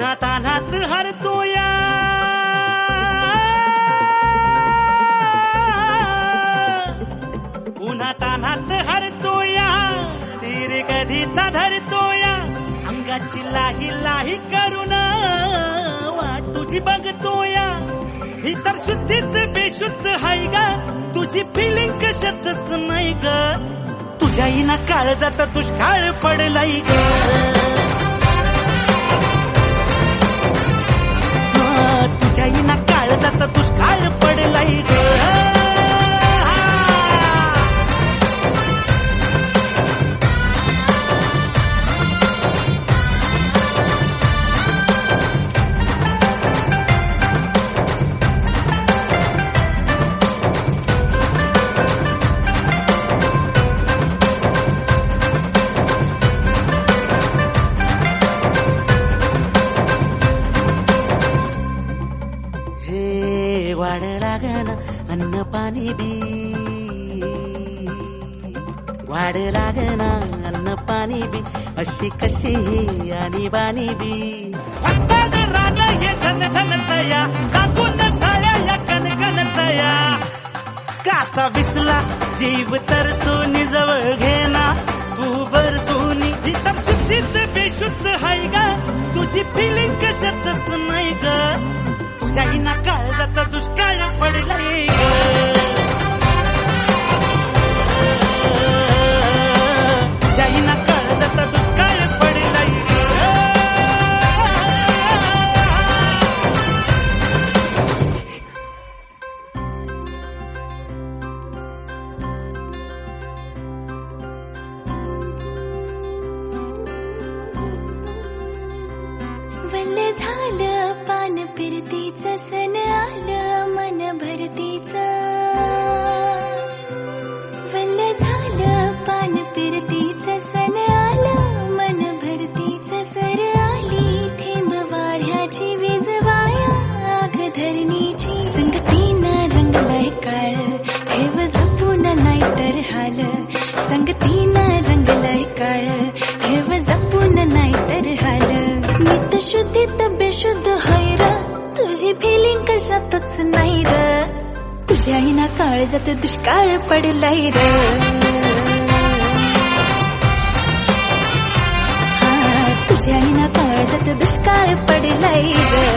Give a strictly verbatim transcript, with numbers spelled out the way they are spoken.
उन्हा तान्हात हरतोया उन्हा तान्हात हरतोया तीर कधीचा धरतोया अंगाची लाही लाही करून वाट तुझी बघतोया ही तर शुद्धीत बेशुद्ध हाय ग तुझी फिलिंग कशातच नाही ग तुझ्या इना काळजात दुष्काळ पडलाय ग तुझ्या इना काळजात दुष्काळ पडलाय ग वाढ लागना अन्न पाणी बी वाढ लागना अन्न पाणी बी अशी कशी ही आणि बाणी बी राजा हे झन झन तया काकून झाल्या या कणकण तया काचा विसला जीव तर सोनी जवळ घेना तू बर सोनी ही तर शुद्धीत बेशुद्ध हाय ग तुझी फिलिंग कशातच नाही ग तुझ्या इना काळजात दुष्काळ पडलाय तुझ्या इना काळजात दुष्काळ पडलाय वल्ल झालं पान फिरतीचं सन आलं मन भरतीचं वल्ल झालं पान फिरतीचं सन आलं मन भरतीचं सर आली थेंब वाऱ्याची वीज वाया आग धरणीची संगतीनं रंगलंय काळ ठेव जपून नाही तर हाल संगतीनं रंगलंय काळ ठेव जपून नाही तर हाल नित शुद्धीत बेशुद्ध हाय र तुझी फिलिंग कशातच नाही र तुझ्या इना काळजात दुष्काळ पडलाय र तुझ्या इना काळजात दुष्काळ पडलाय र